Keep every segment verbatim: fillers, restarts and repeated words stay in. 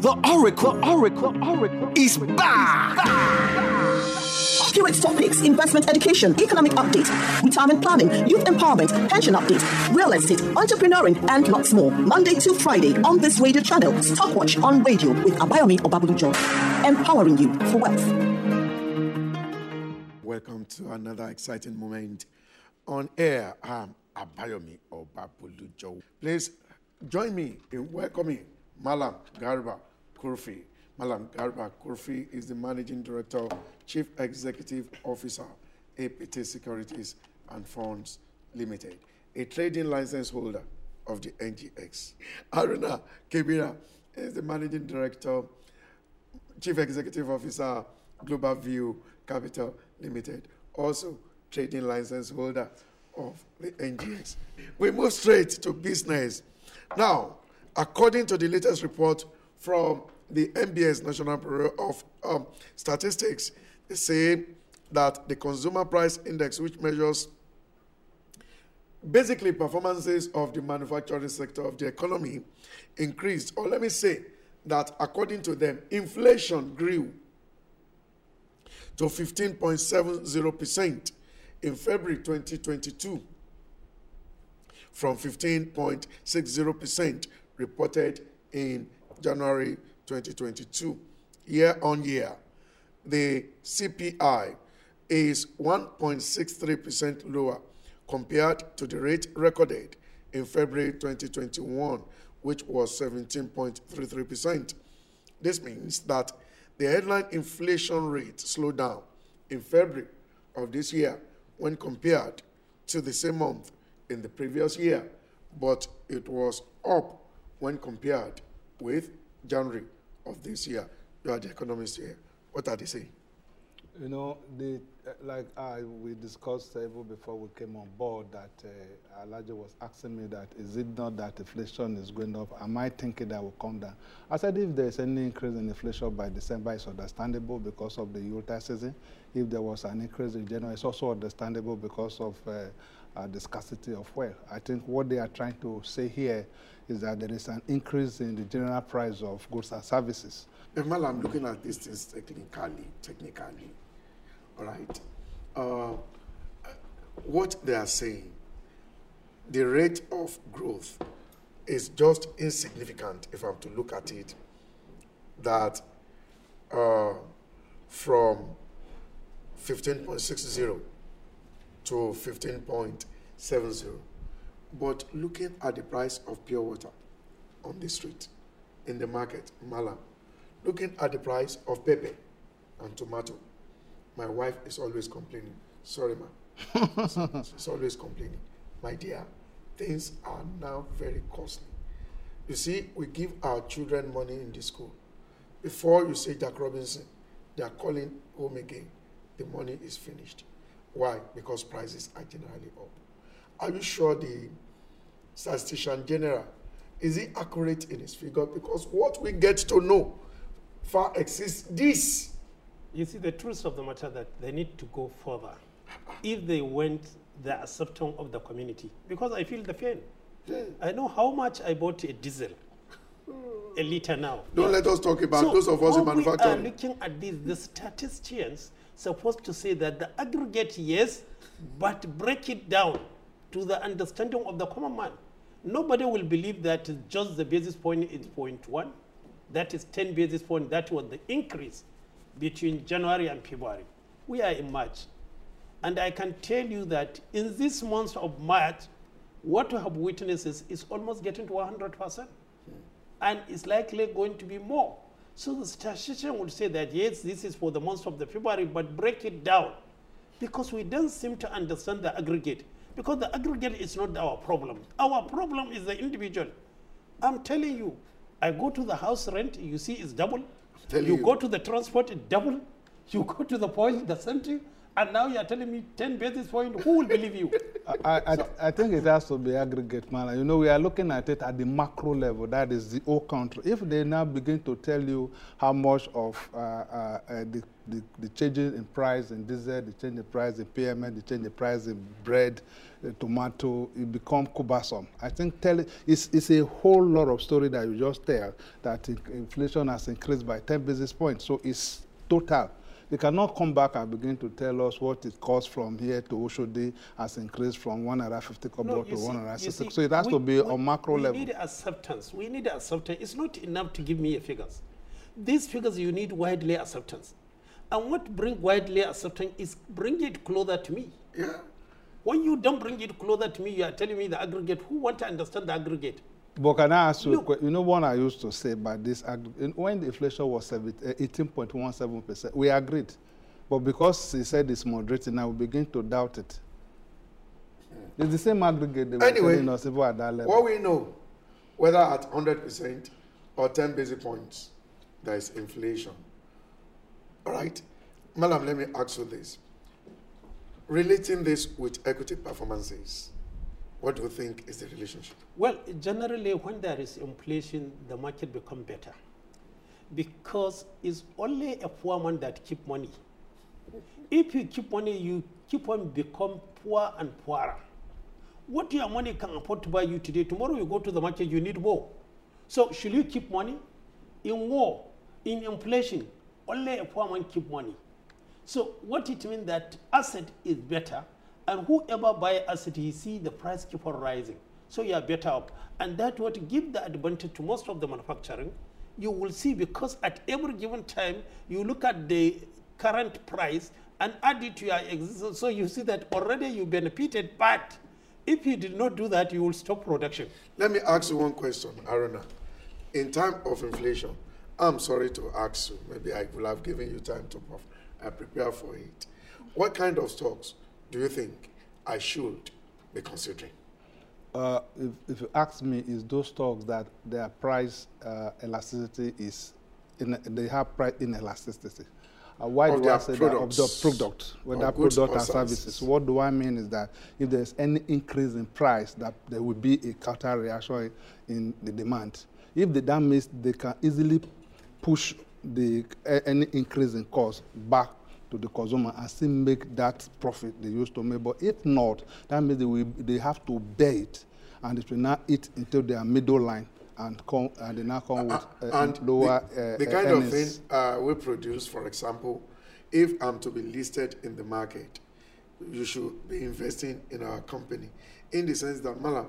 The Oracle, Oracle, Oracle is back. Accurate topics, investment education, economic update, retirement planning, youth empowerment, pension update, real estate, entrepreneuring, and lots more. Monday to Friday on this radio channel. Stockwatch on radio with Abayomi Obabulujo. Empowering you for wealth. Welcome to another exciting moment on air. I'm Abayomi Obabulujo. Please join me in welcoming Malam Garba Kurfi. Malam Garba Kurfi is the Managing Director, Chief Executive Officer, A P T Securities and Funds Limited, a trading license holder of the N G X. Haruna Kebira is the Managing Director, Chief Executive Officer, Global View Capital Limited, also trading license holder of the N G X. We move straight to business. Now, according to the latest report from the N B S National Bureau of um, Statistics, they say that the Consumer Price Index, which measures basically performances of the manufacturing sector of the economy, increased. Or let me say that according to them, inflation grew to fifteen point seven zero percent in February twenty twenty-two from fifteen point six zero percent reported in January twenty twenty-two. Year on year, the C P I is one point six three percent lower compared to the rate recorded in February twenty twenty-one, which was seventeen point three three percent. This means that the headline inflation rate slowed down in February of this year when compared to the same month in the previous year, but it was up when compared with January of this year. You are the economist here. What are they saying? You know, the, uh, like I, we discussed uh, even before we came on board that uh, Elijah was asking me that, is it not that inflation is going up? Am I thinking that will come down? I said if there's any increase in inflation by December, it's understandable because of the Yuletide season. If there was an increase in January, it's also understandable because of uh, uh, the scarcity of wealth. I think what they are trying to say here is that there is an increase in the general price of goods and services. Well, I'm looking at these things technically, technically, all right? Uh, what they are saying, the rate of growth is just insignificant if I'm to look at it, that uh, from fifteen point six zero to fifteen point seven zero. But looking at the price of pure water on the street, in the market, Malam, looking at the price of pepper and tomato, my wife is always complaining. Sorry, ma. She's always complaining. My dear, things are now very costly. You see, we give our children money in the school. Before you say Jack Robinson, they are calling home again. The money is finished. Why? Because prices are generally up. Are you sure the statistician general, is he accurate in his figure? Because what we get to know far exceeds this. You see, the truth of the matter that they need to go further. If they went the acceptance of the community, because I feel the pain. Yeah. I know how much I bought a diesel, a liter now. Don't yeah. let us talk about so those of us in manufacturing. We are looking at this. The statisticians supposed to say that the aggregate, yes, but break it down to the understanding of the common man. Nobody will believe that just the basis point is zero point one. That is ten basis points. That was the increase between January and February. We are in March. And I can tell you that in this month of March, what we have witnessed is, is almost getting to one hundred percent. And it's likely going to be more. So the statistician would say that, yes, this is for the month of the February, but break it down. Because we don't seem to understand the aggregate. Because the aggregate is not our problem. Our problem is the individual. I'm telling you, I go to the house rent, you see it's double. You, you go to the transport, it's double. You go to the point, the same thing. And now you are telling me ten basis points. Who will believe you? I, I, I think it has to be aggregate manner. You know, we are looking at it at the macro level. That is the whole country. If they now begin to tell you how much of uh, uh, uh, the, the, the changes in price in diesel, the change in price in P M N, the change in price in bread, uh, tomato, it become cumbersome. I think tell it, it's, it's a whole lot of story that you just tell that in, inflation has increased by ten basis points. So it's total. They cannot come back and begin to tell us what it costs from here to Oshodi has increased from one hundred fifty kobo No, to you see- one hundred you sixty. see, So it has we- to be we- on macro we level. We need acceptance. We need acceptance. It's not enough to give me a figures. These figures, you need widely acceptance. And what bring widely acceptance is bring it closer to me. Yeah. When you don't bring it closer to me, you are telling me the aggregate. Who want to understand the aggregate? But can I ask you, a Look. que- you know what I used to say about this, ag- in- when the inflation was eighteen point one seven percent, we agreed. But because he said it's moderating, now we begin to doubt it. It's the same aggregate they were Anyway, telling us even at that level. What we know, whether at one hundred percent or ten basis points, there is inflation. All right? Madam, let me ask you this. Relating this with equity performances, what do you think is the relationship? Well, generally, when there is inflation, the market become better. Because it's only a poor man that keep money. If you keep money, you keep on become poor and poorer. What your money can afford to buy you today, tomorrow you go to the market, you need more. So should you keep money? In war, in inflation, only a poor man keep money. So what it means that asset is better, and whoever buy asset, he see the price keep on rising. So you are better up. And that would give the advantage to most of the manufacturing. You will see, because at every given time, you look at the current price and add it to your existence. So you see that already you benefited, but if you did not do that, you will stop production. Let me ask you one question, Aruna. In time of inflation, I'm sorry to ask you, maybe I will have given you time to prof- uh, prepare for it. What kind of stocks do you think I should be considering? Uh, if, if you ask me, is those stocks that their price uh, elasticity is, in, they have price inelasticity. Uh, why Of do I their say products, that? Of the product, whether or goods product or or services. services. What do I mean is that if there's any increase in price, that there will be a counter reaction in the demand. If the, that means they can easily push the a- any increase in cost back to the consumer and still make that profit they used to make. But if not, that means they, will, they have to bear it, and it will not eat into their middle line, and come and they now come with uh, and lower the, uh, the uh, kind of thing earnings. uh, we produce, for example, if I'm to be listed in the market, you should be investing in our company, in the sense that, Malam,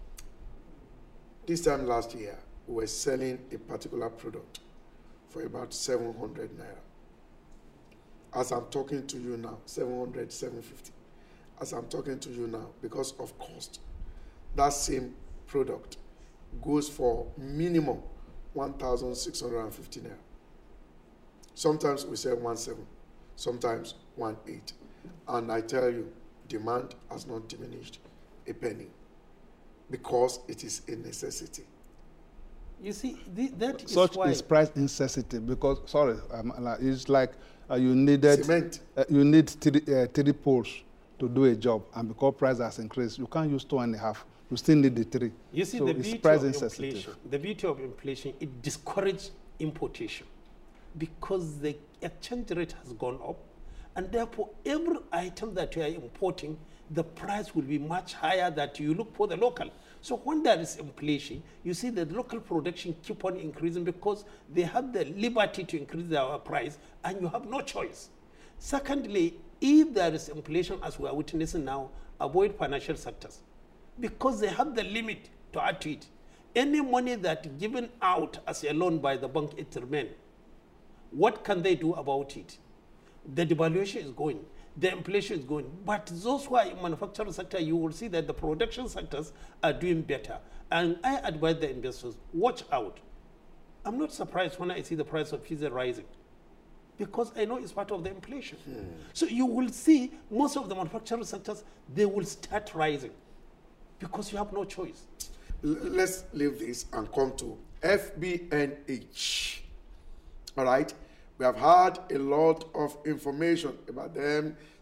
this time last year, we were selling a particular product for about seven hundred naira. As I'm talking to you now, seven hundred, seven fifty. As I'm talking to you now, because of cost, that same product goes for minimum one thousand six hundred fifty naira. Sometimes we sell one seven, sometimes one eight. And I tell you, demand has not diminished a penny, because it is a necessity. You see, the, that is Such why is price insensitive, because sorry, um, like, it's like uh, you needed Cement. uh, you need three, uh, three poles to do a job, and because price has increased, you can't use two and a half. You still need the three. You see, so the it's beauty price of insensitive. inflation, the beauty of inflation, it discourages importation, because the exchange rate has gone up, and therefore every item that you are importing, the price will be much higher that you look for the local. So when there is inflation, you see the local production keep on increasing, because they have the liberty to increase their price, and you have no choice. Secondly, if there is inflation, as we are witnessing now, avoid financial sectors, because they have the limit to add to it. Any money that given out as a loan by the bank, it remains. What can they do about it? The devaluation is going, the inflation is going. But those who are in manufacturing sector, you will see that the production sectors are doing better. And I advise the investors, watch out. I'm not surprised when I see the price of diesel rising, because I know it's part of the inflation. Hmm. So you will see most of the manufacturing sectors, they will start rising, because you have no choice. L- let's leave this and come to F B N H. All right? We have had a lot of information about them.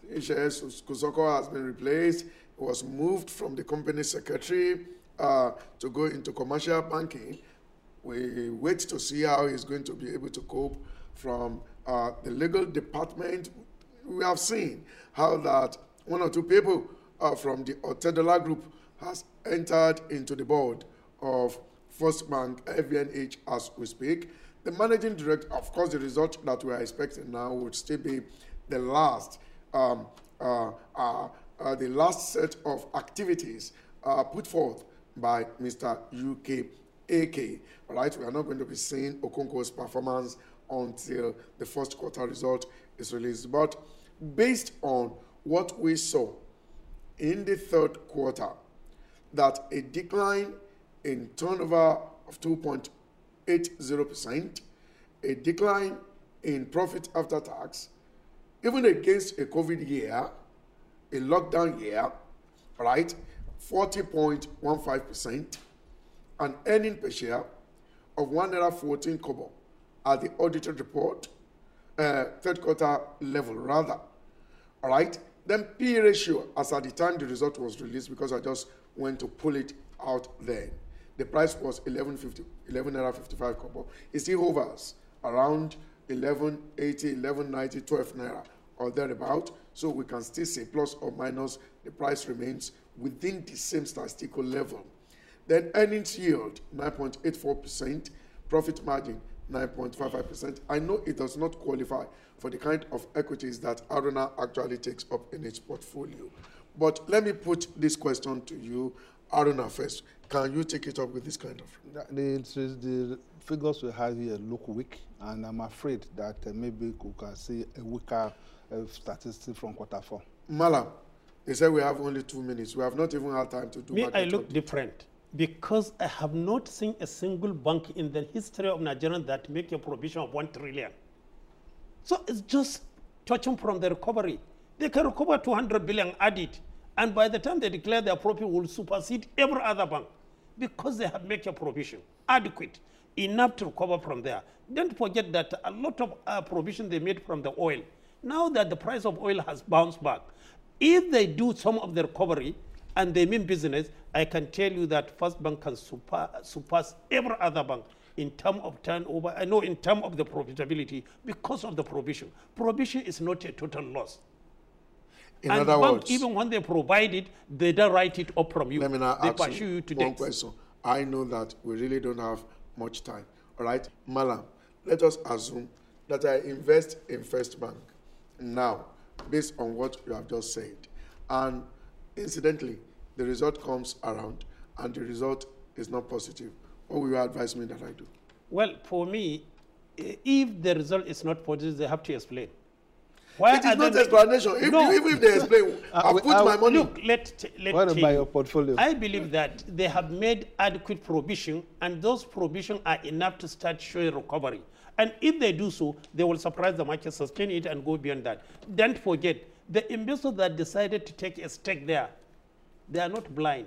Ishes Kusoko has been replaced. He was moved from the company secretary uh, to go into commercial banking. We wait to see how he's going to be able to cope from uh, the legal department. We have seen how that one or two people uh, from the Otedola Group has entered into the board of First Bank, F B N H, as we speak. The managing director, of course, the result that we are expecting now would still be the last, um, uh, uh, uh, the last set of activities uh, put forth by Mister U K A K. All right, we are not going to be seeing Okonkwo's performance until the first quarter result is released. But based on what we saw in the third quarter, that a decline in turnover of two point eight zero percent, a decline in profit after tax, even against a COVID year, a lockdown year, right, forty point one five percent, an earning per share of one naira fourteen kobo at the audited report, uh, third quarter level rather, all right. Then P E ratio, as at the time the result was released, because I just went to pull it out then, the price was eleven fifty, eleven naira fifty-five kobo. It still hovers around eleven eighty, eleven ninety, twelve naira or thereabout. So we can still say plus or minus, the price remains within the same statistical level. Then earnings yield, nine point eight four percent, profit margin, nine point five five percent. I know it does not qualify for the kind of equities that Aruna actually takes up in its portfolio. But let me put this question to you, Aruna, first. Can you take it up with this kind of? The, the figures we have here look weak, and I'm afraid that uh, maybe we can see a weaker uh, statistic from quarter four. Malam, they said we have only two minutes. We have not even had time to do Me, I look audit. different because I have not seen a single bank in the history of Nigeria that make a provision of one trillion. So it's just touching from the recovery. They can recover two hundred billion, add it, and by the time they declare their profit will supersede every other bank because they have made a provision adequate enough to recover from there. Don't forget that a lot of uh, provision they made from the oil. Now that the price of oil has bounced back, if they do some of the recovery and they mean business, I can tell you that First Bank can super, surpass every other bank in terms of turnover, I know in terms of the profitability because of the provision. Provision is not a total loss. In and other bank, words, even when they provide it, they don't write it up from you. let me now they ask pursue you, you to one death. question. I know that we really don't have much time. All right, Malam, let us assume that I invest in First Bank now, based on what you have just said. And incidentally, the result comes around and the result is not positive. What will you advise me that I do? Well, for me, if the result is not positive, they have to explain. Why It is are not they explanation. If, No. if, if they explain, I we- put I- my money. Look, let, let What tell about you. your portfolio? I believe that they have made adequate provision, and those provisions are enough to start showing recovery. And if they do so, they will surprise the market, sustain it, and go beyond that. Don't forget, the investor that decided to take a stake there, they are not blind.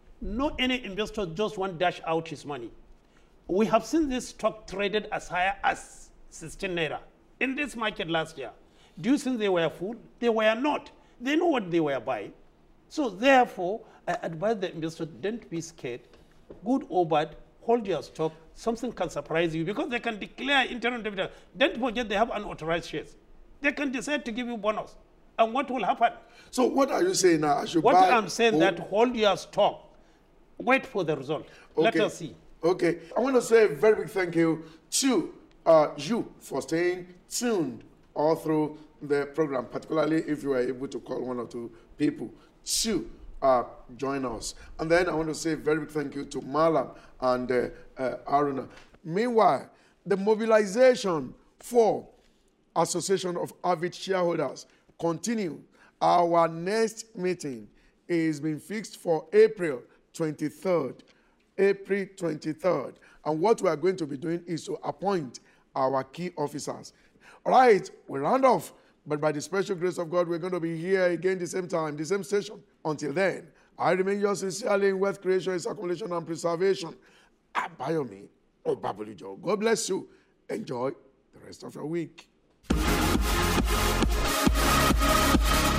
No any investor just want to dash out his money. We have seen this stock traded as high as sixteen naira in this market last year. Do you think they were fooled? They were not. They know what they were buying. So therefore, I advise the investor, don't be scared. Good or bad, hold your stock. Something can surprise you because they can declare internal dividend. Don't forget they have unauthorized shares. They can decide to give you bonus. And what will happen? So what are you saying now? I should What buy I'm saying hold- that hold your stock. Wait for the result. Let Okay. us see. Okay. I want to say a very big thank you to uh, you for staying tuned all through the program, particularly if you were able to call one or two people to uh, join us. And then I want to say a very big thank you to Malam and uh, uh, Aruna. Meanwhile, the mobilization for Association of Avid Shareholders continue. Our next meeting is being fixed for April twenty-third. April twenty-third. And what we are going to be doing is to appoint our key officers. All right, we round off, but by the special grace of God, we're going to be here again the same time, the same station. Until then, I remain yours sincerely in wealth creation, its accumulation, and preservation. Abayomi Obabulijo. God bless you. Enjoy the rest of your week.